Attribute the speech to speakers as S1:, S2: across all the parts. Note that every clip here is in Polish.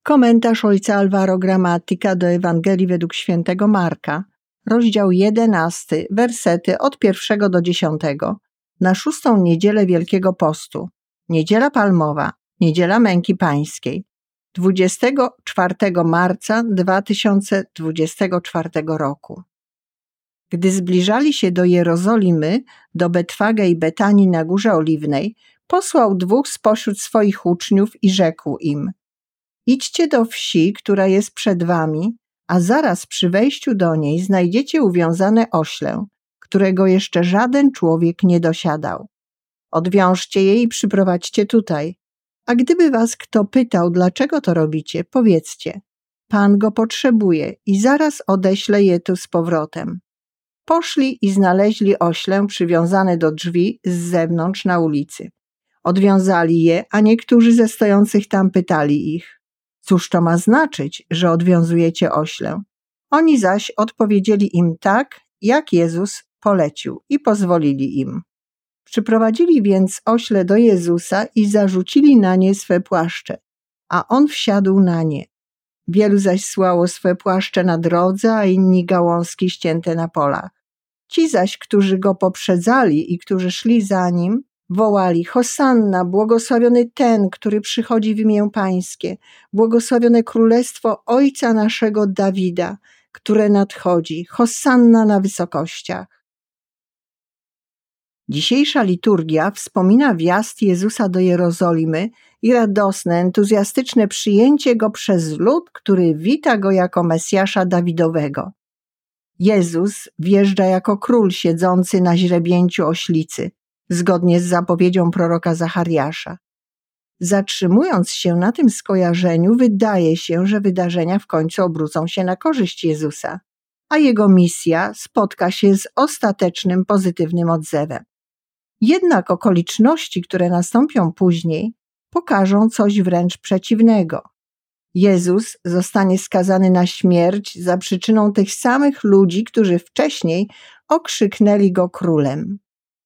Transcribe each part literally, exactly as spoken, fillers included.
S1: Komentarz ojca Alvaro Gramatyka do Ewangelii według świętego Marka, rozdział jedenasty, wersety od pierwszego do dziesiątego, na szóstą niedzielę Wielkiego Postu, Niedziela Palmowa, Niedziela Męki Pańskiej, dwudziestego czwartego marca dwa tysiące dwudziestego czwartego roku. Gdy zbliżali się do Jerozolimy, do Betfage i Betanii na Górze Oliwnej, posłał dwóch spośród swoich uczniów i rzekł im: idźcie do wsi, która jest przed wami, a zaraz przy wejściu do niej znajdziecie uwiązane ośle, którego jeszcze żaden człowiek nie dosiadał. Odwiążcie je i przyprowadźcie tutaj. A gdyby was kto pytał, dlaczego to robicie, powiedzcie: Pan go potrzebuje i zaraz odeślę je tu z powrotem. Poszli i znaleźli ośle przywiązane do drzwi z zewnątrz na ulicy. Odwiązali je, a niektórzy ze stojących tam pytali ich: cóż to ma znaczyć, że odwiązujecie ośle? Oni zaś odpowiedzieli im tak, jak Jezus polecił, i pozwolili im. Przyprowadzili więc ośle do Jezusa i zarzucili na nie swe płaszcze, a on wsiadł na nie. Wielu zaś słało swe płaszcze na drodze, a inni gałązki ścięte na polach. Ci zaś, którzy go poprzedzali i którzy szli za nim, wołali: Hosanna, błogosławiony ten, który przychodzi w imię Pańskie, błogosławione królestwo Ojca naszego Dawida, które nadchodzi, Hosanna na wysokościach. Dzisiejsza liturgia wspomina wjazd Jezusa do Jerozolimy i radosne, entuzjastyczne przyjęcie Go przez lud, który wita Go jako Mesjasza Dawidowego. Jezus wjeżdża jako król siedzący na źrebięciu oślicy, zgodnie z zapowiedzią proroka Zachariasza. Zatrzymując się na tym skojarzeniu, wydaje się, że wydarzenia w końcu obrócą się na korzyść Jezusa, a Jego misja spotka się z ostatecznym pozytywnym odzewem. Jednak okoliczności, które nastąpią później, pokażą coś wręcz przeciwnego. Jezus zostanie skazany na śmierć za przyczyną tych samych ludzi, którzy wcześniej okrzyknęli Go królem.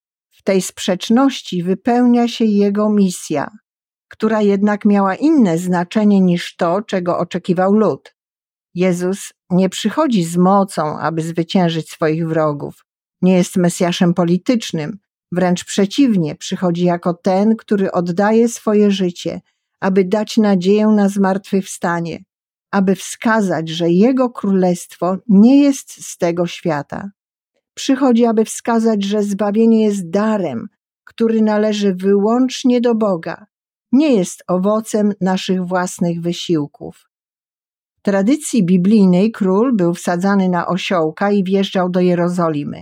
S1: W tej sprzeczności wypełnia się Jego misja, która jednak miała inne znaczenie niż to, czego oczekiwał lud. Jezus nie przychodzi z mocą, aby zwyciężyć swoich wrogów. Nie jest Mesjaszem politycznym, wręcz przeciwnie, przychodzi jako ten, który oddaje swoje życie, aby dać nadzieję na zmartwychwstanie, aby wskazać, że Jego królestwo nie jest z tego świata. Przychodzi, aby wskazać, że zbawienie jest darem, który należy wyłącznie do Boga, nie jest owocem naszych własnych wysiłków. W tradycji biblijnej król był wsadzany na osiołka i wjeżdżał do Jerozolimy.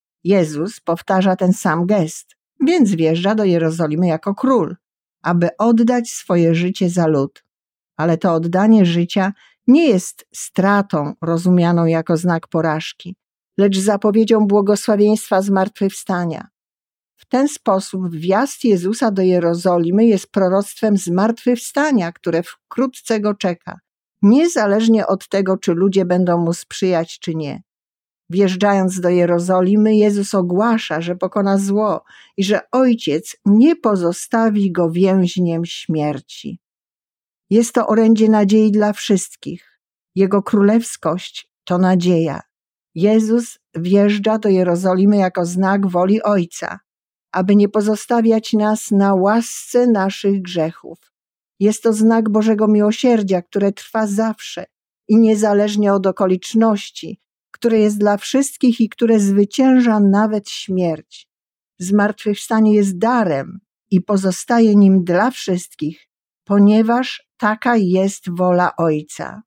S1: Jezus powtarza ten sam gest, więc wjeżdża do Jerozolimy jako król, aby oddać swoje życie za lud. Ale to oddanie życia nie jest stratą rozumianą jako znak porażki, lecz zapowiedzią błogosławieństwa zmartwychwstania. W ten sposób wjazd Jezusa do Jerozolimy jest proroctwem zmartwychwstania, które wkrótce go czeka, niezależnie od tego, czy ludzie będą mu sprzyjać, czy nie. Wjeżdżając do Jerozolimy, Jezus ogłasza, że pokona zło i że Ojciec nie pozostawi go więźniem śmierci. Jest to orędzie nadziei dla wszystkich. Jego królewskość to nadzieja. Jezus wjeżdża do Jerozolimy jako znak woli Ojca, aby nie pozostawiać nas na łasce naszych grzechów. Jest to znak Bożego miłosierdzia, które trwa zawsze i niezależnie od okoliczności, które jest dla wszystkich i które zwycięża nawet śmierć. Zmartwychwstanie jest darem i pozostaje nim dla wszystkich, ponieważ taka jest wola Ojca.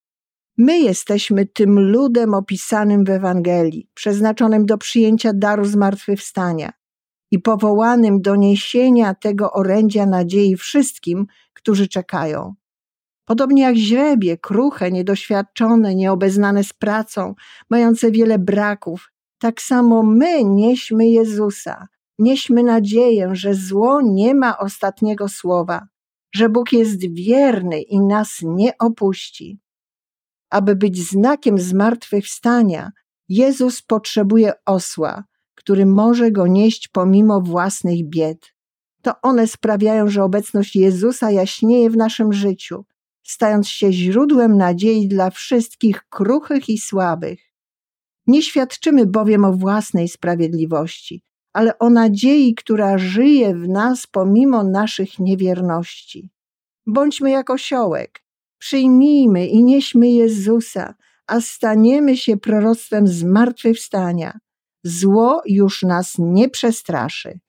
S1: My jesteśmy tym ludem opisanym w Ewangelii, przeznaczonym do przyjęcia daru zmartwychwstania i powołanym do niesienia tego orędzia nadziei wszystkim, którzy czekają. Podobnie jak źrebie, kruche, niedoświadczone, nieobeznane z pracą, mające wiele braków, tak samo my nieśmy Jezusa, nieśmy nadzieję, że zło nie ma ostatniego słowa, że Bóg jest wierny i nas nie opuści. Aby być znakiem zmartwychwstania, Jezus potrzebuje osła, który może go nieść pomimo własnych bied. To one sprawiają, że obecność Jezusa jaśnieje w naszym życiu, stając się źródłem nadziei dla wszystkich kruchych i słabych. Nie świadczymy bowiem o własnej sprawiedliwości, ale o nadziei, która żyje w nas pomimo naszych niewierności. Bądźmy jak osiołek, przyjmijmy i nieśmy Jezusa, a staniemy się proroctwem zmartwychwstania. Zło już nas nie przestraszy.